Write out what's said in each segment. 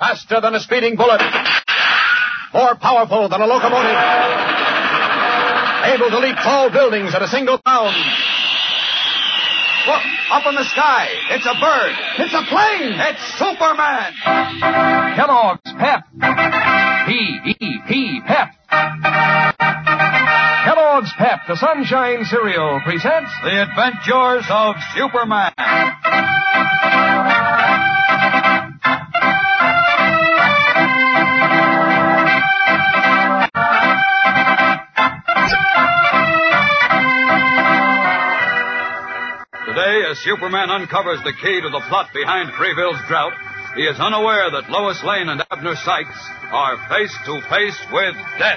Faster than a speeding bullet. More powerful than a locomotive. Able to leap tall buildings at a single bound. Look, up in the sky. It's a bird. It's a plane. It's Superman. Kellogg's Pep. P-E-P, Pep. Kellogg's Pep, the Sunshine Cereal, presents The Adventures of Superman. Today, as Superman uncovers the key to the plot behind Freeville's drought, he is unaware that Lois Lane and Abner Sykes are face to face with death.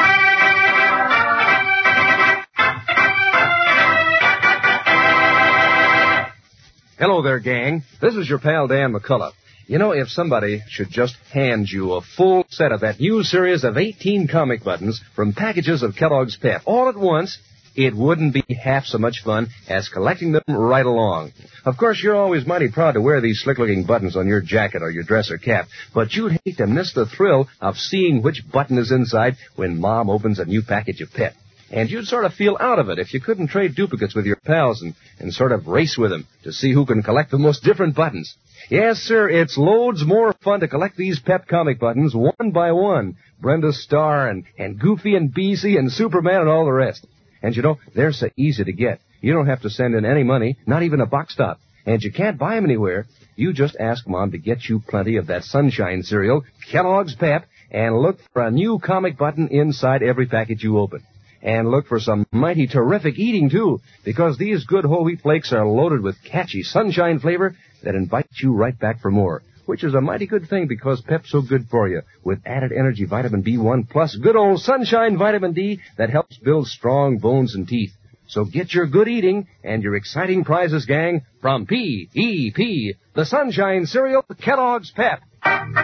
Hello there, gang. This is your pal Dan McCullough. You know, if somebody should just hand you a full set of that new series of 18 comic buttons from packages of Kellogg's Pep all at once, it wouldn't be half so much fun as collecting them right along. Of course, you're always mighty proud to wear these slick-looking buttons on your jacket or your dress or cap, but you'd hate to miss the thrill of seeing which button is inside when Mom opens a new package of Pep. And you'd sort of feel out of it if you couldn't trade duplicates with your pals and sort of race with them to see who can collect the most different buttons. Yes, sir, it's loads more fun to collect these Pep comic buttons one by one. Brenda Starr and Goofy and Beezy and Superman and all the rest. And you know, they're so easy to get. You don't have to send in any money, not even a box top. And you can't buy them anywhere. You just ask Mom to get you plenty of that Sunshine cereal, Kellogg's Pep, and look for a new comic button inside every package you open. And look for some mighty terrific eating, too, because these good whole wheat flakes are loaded with catchy sunshine flavor that invites you right back for more, which is a mighty good thing because Pep's so good for you, with added energy vitamin B1 plus good old sunshine vitamin D that helps build strong bones and teeth. So get your good eating and your exciting prizes, gang, from P-E-P, the Sunshine Cereal, Kellogg's Pep. And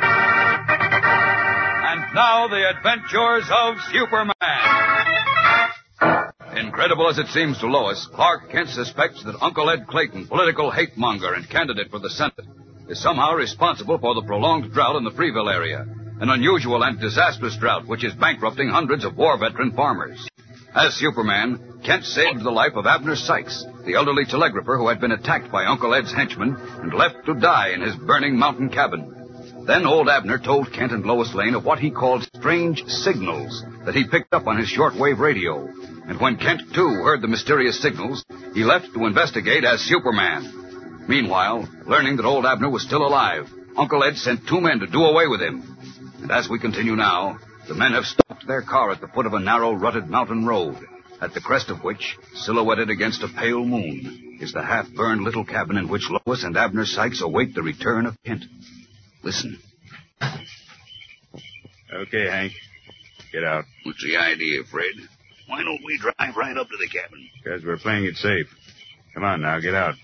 now, the adventures of Superman. Incredible as it seems to Lois, Clark Kent suspects that Uncle Ed Clayton, political hate-monger and candidate for the Senate, is somehow responsible for the prolonged drought in the Freeville area, an unusual and disastrous drought which is bankrupting hundreds of war veteran farmers. As Superman, Kent saved the life of Abner Sykes, the elderly telegrapher who had been attacked by Uncle Ed's henchmen and left to die in his burning mountain cabin. Then old Abner told Kent and Lois Lane of what he called strange signals that he picked up on his shortwave radio. And when Kent, too, heard the mysterious signals, he left to investigate as Superman. Meanwhile, learning that old Abner was still alive, Uncle Ed sent 2 men to do away with him. And as we continue now, the men have stopped their car at the foot of a narrow, rutted mountain road, at the crest of which, silhouetted against a pale moon, is the half-burned little cabin in which Lois and Abner Sykes await the return of Kent. Listen. Okay, Hank. Get out. What's the idea, Fred? Why don't we drive right up to the cabin? Because we're playing it safe. Come on now, get out.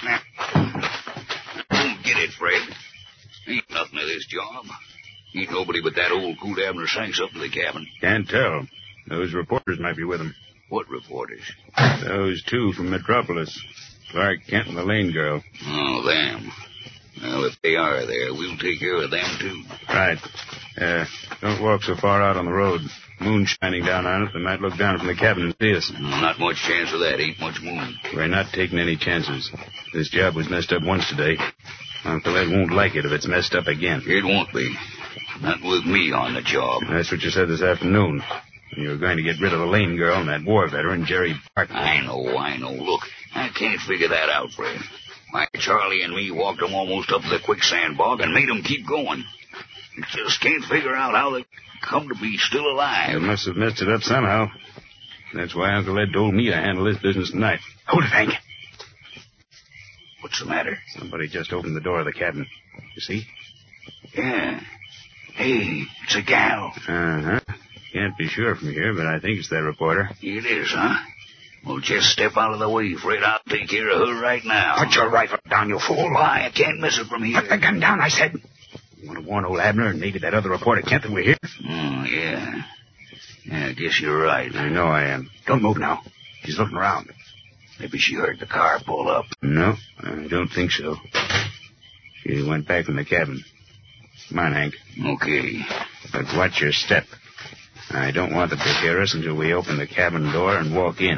Don't get it, Fred. Ain't nothing to this job. Ain't nobody but that old coot Abner Sykes up to the cabin. Can't tell. Those reporters might be with him. What reporters? Those 2 from Metropolis. Clark Kent and the Lane girl. Oh, them. Well, if they are there, we'll take care of them, too. Right. Don't walk so far out on the road. Moon shining down on it. They might look down from the cabin and see us. Not much chance of that. Ain't much moon. We're not taking any chances. This job was messed up once today. Uncle Ed won't like it if it's messed up again. It won't be. Not with me on the job. That's what you said this afternoon. You were going to get rid of the Lane girl and that war veteran, Jerry Barkley. I know. Look, I can't figure that out, Fred. Why, Charlie and me walked them almost up the quicksand bog and made them keep going. Just can't figure out how they come to be still alive. You must have messed it up somehow. That's why Uncle Ed told me to handle this business tonight. Hold it, Hank. What's the matter? Somebody just opened the door of the cabin. You see? Yeah. Hey, it's a gal. Uh-huh. Can't be sure from here, but I think it's that reporter. It is, huh? Well, just step out of the way, Fred. I'll take care of her right now. Put your rifle down, you fool. Why? I can't miss her from here. Put the gun down, I said. You want to warn old Abner and maybe that other reporter, Kent, that we're here? Oh, yeah. Yeah, I guess you're right. I know I am. Don't move now. She's looking around. Maybe she heard the car pull up. No, I don't think so. She went back from the cabin. Come on, Hank. Okay. But watch your step. I don't want them to hear us until we open the cabin door and walk in.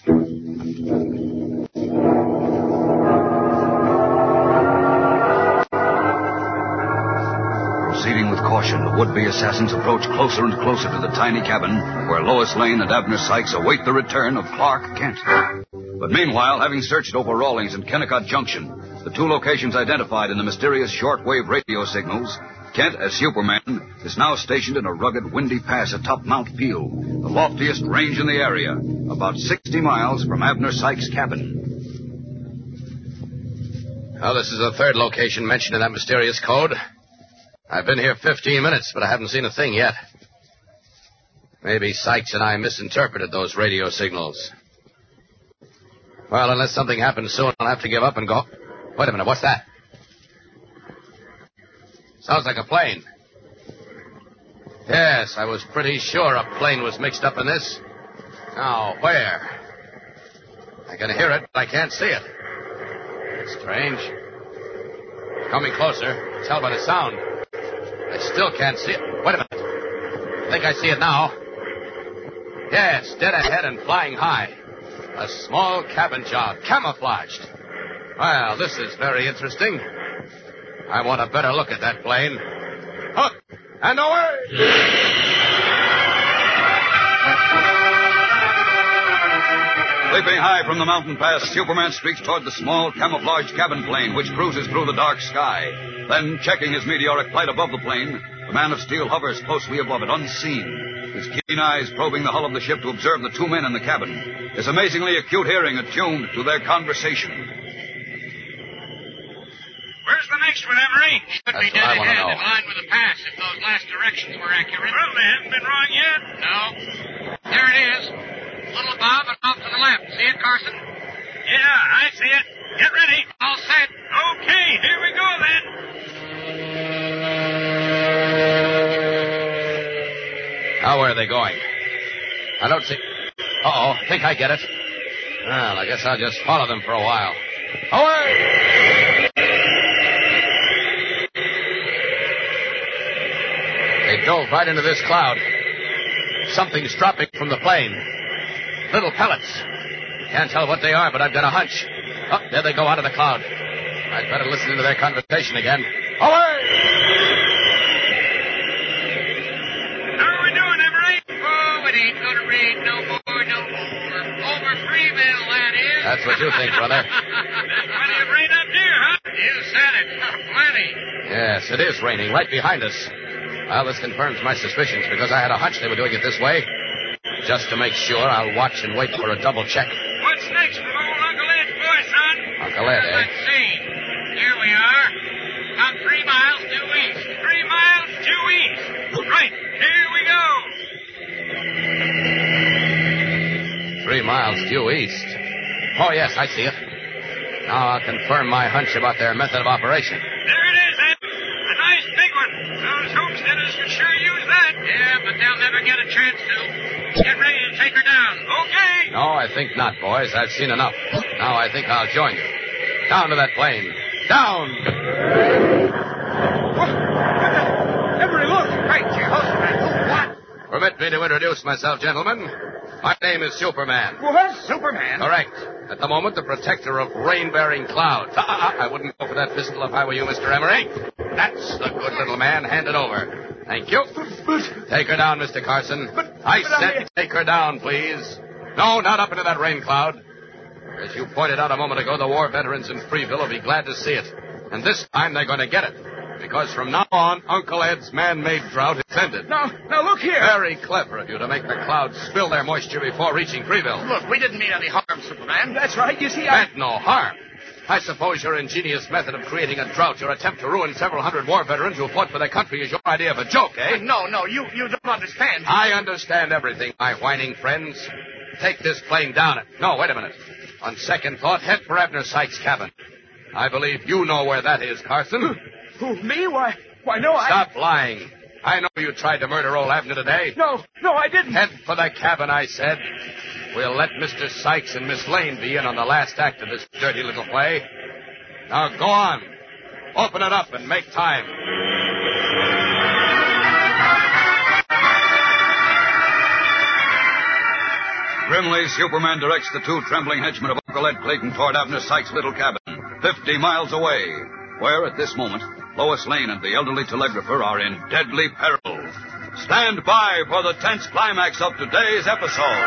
Proceeding with caution, the would-be assassins approach closer and closer to the tiny cabin where Lois Lane and Abner Sykes await the return of Clark Kent. But meanwhile, having searched over Rawlings and Kennecott Junction, the two locations identified in the mysterious shortwave radio signals, Kent, as Superman, is now stationed in a rugged, windy pass atop Mount Peel, the loftiest range in the area, about 60 miles from Abner Sykes' cabin. Well, this is the third location mentioned in that mysterious code. I've been here 15 minutes, but I haven't seen a thing yet. Maybe Sykes and I misinterpreted those radio signals. Well, unless something happens soon, I'll have to give up and go. Wait a minute, what's that? Sounds like a plane. Yes, I was pretty sure a plane was mixed up in this. Now, where? I can hear it, but I can't see it. It's strange. Coming closer. Tell by the sound. I still can't see it. Wait a minute. I think I see it now. Yes, dead ahead and flying high. A small cabin job, camouflaged. Well, this is very interesting. I want a better look at that plane. Up and away! Leaping high from the mountain pass, Superman streaks toward the small camouflaged cabin plane which cruises through the dark sky. Then, checking his meteoric flight above the plane, the Man of Steel hovers closely above it, unseen, his keen eyes probing the hull of the ship to observe the two men in the cabin, his amazingly acute hearing attuned to their conversation. Where's the next one, Emery? Should be dead ahead, in line with the pass, if those last directions were accurate. Well, they haven't been wrong yet. No. There it is. A little above and off to the left. See it, Carson? Yeah, I see it. Get ready. All set. Okay, here we go, then. Now, where are they going? I don't see... Uh-oh, think I get it. Well, I guess I'll just follow them for a while. Away! They dove right into this cloud. Something's dropping from the plane. Little pellets. Can't tell what they are, but I've got a hunch. Oh, there they go out of the cloud. I'd better listen into their conversation again. Away! How are we doing, Emery? Oh, it ain't gonna rain no more, no more. Over Freeville, that is. That's what you think, brother. There's plenty of rain up here, huh? You said it. Plenty. Yes, it is raining right behind us. Well, this confirms my suspicions because I had a hunch they were doing it this way. Just to make sure, I'll watch and wait for a double check. What's next from old Uncle Ed's boy, son? Uncle Ed, eh? Let's see. Here we are. About 3 miles due east. 3 miles due east. Right. Here we go. 3 miles due east. Oh, yes, I see it. Now I'll confirm my hunch about their method of operation. There it is, Ed. A nice big one. Those homesteaders could sure use that. Yeah, but they'll never get a chance to. Get ready to take her down. Okay. No, I think not, boys. I've seen enough. Now I think I'll join you. Down to that plane. Down! Emery, look! Right, Jehoshaphat. What? Permit me to introduce myself, gentlemen. My name is Superman. What? Superman? Correct. At the moment, the protector of rain-bearing clouds. I wouldn't go for that pistol if I were you, Mr. Emery. That's the good little man. Hand it over. Thank you. Take her down, Mr. Carson. I said take her down, please. No, not up into that rain cloud. As you pointed out a moment ago, the war veterans in Freeville will be glad to see it. And this time they're going to get it. Because from now on, Uncle Ed's man-made drought is ended. Now, look here. Very clever of you to make the clouds spill their moisture before reaching Freeville. Look, we didn't mean any harm, Superman. That's right. You see, Meant no harm. I suppose your ingenious method of creating a drought, your attempt to ruin several hundred war veterans who fought for their country is your idea of a joke, eh? No, you don't understand. I understand everything, my whining friends. Take this plane down it. No, wait a minute. On second thought, head for Abner Sykes' cabin. I believe you know where that is, Carson. Who, me? Why, no, Stop lying. I know you tried to murder old Abner today. No, I didn't. Head for the cabin, I said. We'll let Mr. Sykes and Miss Lane be in on the last act of this dirty little play. Now go on. Open it up and make time. Grimly, Superman directs the two trembling henchmen of Uncle Ed Clayton toward Abner Sykes' little cabin, 50 miles away, where, at this moment, Lois Lane and the elderly telegrapher are in deadly peril. Stand by for the tense climax of today's episode.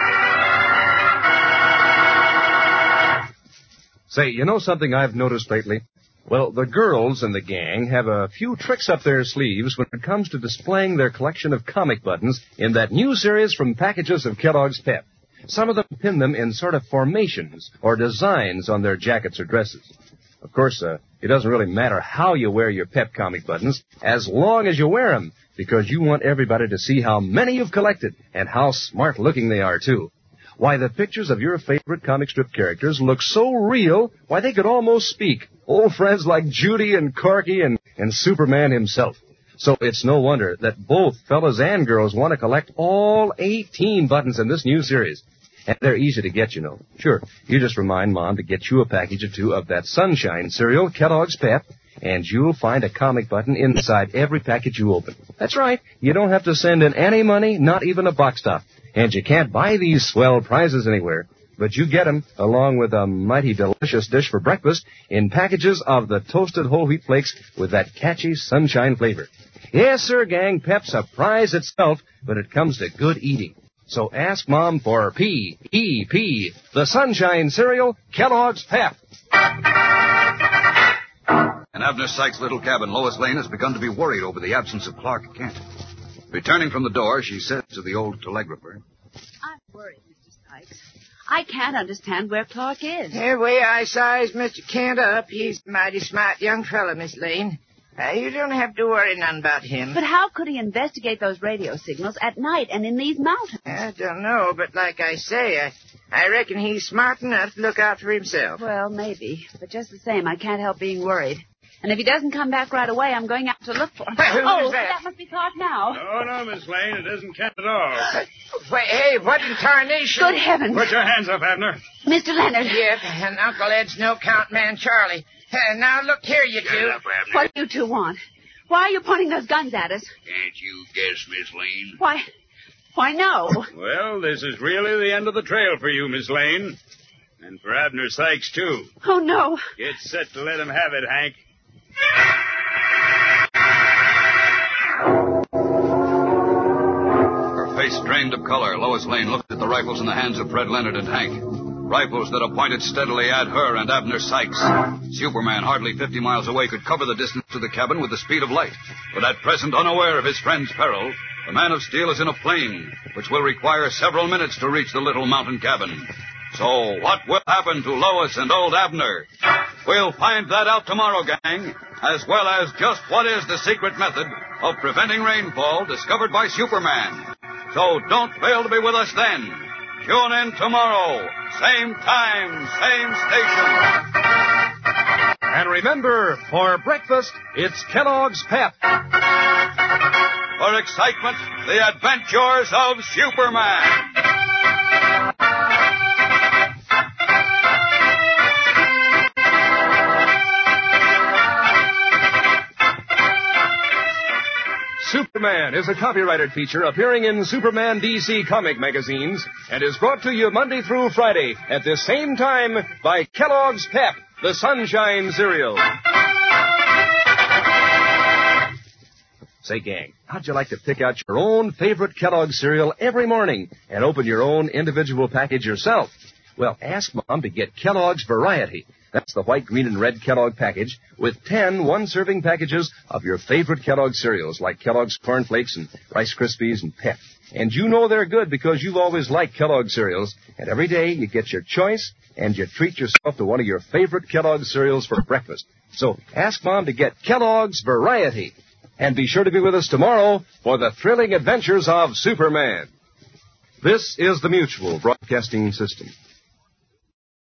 Say, you know something I've noticed lately? Well, the girls in the gang have a few tricks up their sleeves when it comes to displaying their collection of comic buttons in that new series from packages of Kellogg's Pep. Some of them pin them in sort of formations or designs on their jackets or dresses. Of course, it doesn't really matter how you wear your Pep comic buttons as long as you wear them, because you want everybody to see how many you've collected and how smart-looking they are, too. Why, the pictures of your favorite comic strip characters look so real, why, they could almost speak. Old friends like Judy and Corky and Superman himself. So it's no wonder that both fellas and girls want to collect all 18 buttons in this new series. And they're easy to get, you know. Sure, you just remind Mom to get you a package or two of that Sunshine cereal, Kellogg's Pep, and you'll find a comic button inside every package you open. That's right. You don't have to send in any money, not even a box top. And you can't buy these swell prizes anywhere. But you get them, along with a mighty delicious dish for breakfast, in packages of the toasted whole wheat flakes with that catchy Sunshine flavor. Yes, sir, gang, Pep's a prize itself, but it comes to good eating. So ask Mom for P-E-P, the Sunshine cereal, Kellogg's Pep. In Abner Sykes' little cabin, Lois Lane has begun to be worried over the absence of Clark Kent. Returning from the door, she says to the old telegrapher, I'm worried, Mr. Sykes. I can't understand where Clark is. The way I sized Mr. Kent up, he's a mighty smart young fella, Miss Lane. You don't have to worry none about him. But how could he investigate those radio signals at night and in these mountains? I don't know, but like I say, I reckon he's smart enough to look out for himself. Well, maybe. But just the same, I can't help being worried. And if he doesn't come back right away, I'm going out to look for him. Who's that must be Clark now. No, Miss Lane, it isn't Kent at all. Hey, what in tarnation? Good heavens. Put your hands up, Abner. Mr. Leonard. Yep, and Uncle Ed's no-count man, Charlie. Now, look here, you two. Shut up, Abner. What do you two want? Why are you pointing those guns at us? Can't you guess, Miss Lane? Why, no. Well, this is really the end of the trail for you, Miss Lane. And for Abner Sykes, too. Oh, no. Get set to let him have it, Hank. Her face drained of color, Lois Lane looked at the rifles in the hands of Fred Leonard and Hank. Rifles that are pointed steadily at her and Abner Sykes. Superman, hardly 50 miles away, could cover the distance to the cabin with the speed of light. But at present, unaware of his friend's peril, the Man of Steel is in a plane, which will require several minutes to reach the little mountain cabin. So what will happen to Lois and old Abner? We'll find that out tomorrow, gang, as well as just what is the secret method of preventing rainfall discovered by Superman. So don't fail to be with us then. Tune in tomorrow, same time, same station. And remember, for breakfast, it's Kellogg's Pep. For excitement, the adventures of Superman. Superman is a copyrighted feature appearing in Superman DC comic magazines and is brought to you Monday through Friday at this same time by Kellogg's Pep, the Sunshine cereal. Say, gang, how'd you like to pick out your own favorite Kellogg's cereal every morning and open your own individual package yourself? Well, ask Mom to get Kellogg's Variety. That's the white, green, and red Kellogg package with 10 one-serving packages of your favorite Kellogg cereals like Kellogg's Corn Flakes and Rice Krispies and Pep. And you know they're good because you've always liked Kellogg cereals. And every day you get your choice and you treat yourself to one of your favorite Kellogg cereals for breakfast. So ask Mom to get Kellogg's Variety. And be sure to be with us tomorrow for the thrilling adventures of Superman. This is the Mutual Broadcasting System.